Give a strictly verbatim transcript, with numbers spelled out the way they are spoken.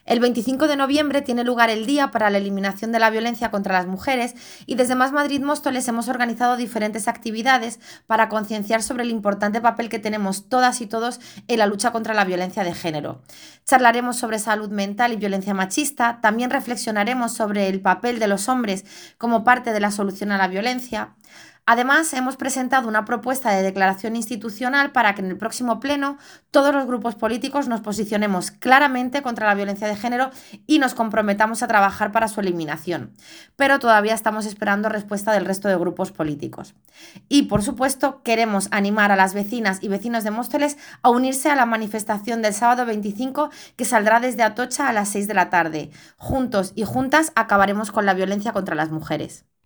El veinticinco de noviembre tiene lugar el Día para la Eliminación de la Violencia contra las Mujeres y desde Más Madrid Móstoles hemos organizado diferentes actividades para concienciar sobre el importante papel que tenemos todas y todos en la lucha contra la violencia de género. Charlaremos sobre salud mental y violencia machista, también reflexionaremos sobre el papel de los hombres como parte de la solución a la violencia. Además, hemos presentado una propuesta de declaración institucional para que en el próximo pleno todos los grupos políticos nos posicionemos claramente contra la violencia de género y nos comprometamos a trabajar para su eliminación. Pero todavía estamos esperando respuesta del resto de grupos políticos. Y, por supuesto, queremos animar a las vecinas y vecinos de Móstoles a unirse a la manifestación del sábado veinticinco que saldrá desde Atocha a las seis de la tarde. Juntos y juntas acabaremos con la violencia contra las mujeres.